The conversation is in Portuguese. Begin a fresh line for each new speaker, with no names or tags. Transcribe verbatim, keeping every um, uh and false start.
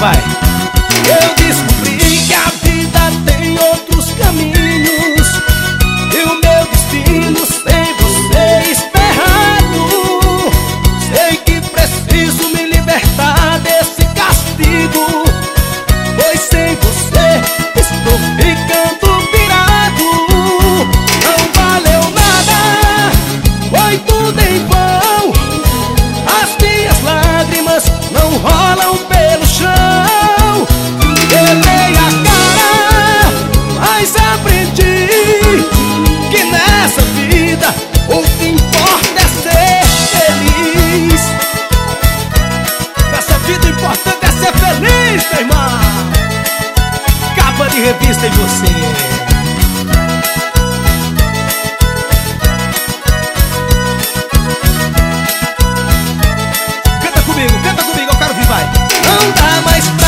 vai.
Eu descobri que a vida tem outros caminhos, e o meu destino sem você está errado. Sei que preciso me libertar desse castigo, pois sem você estou ficando pirado. Não valeu nada, foi tudo em vão. As minhas lágrimas não rolam pelo chão. Quebrei a cara, mas aprendi que nessa vida o que importa é ser feliz. Nessa vida o importante é ser feliz, meu irmão.
Capa de revista em você.
Canta comigo, canta comigo, eu quero ouvir, vai. Não dá mais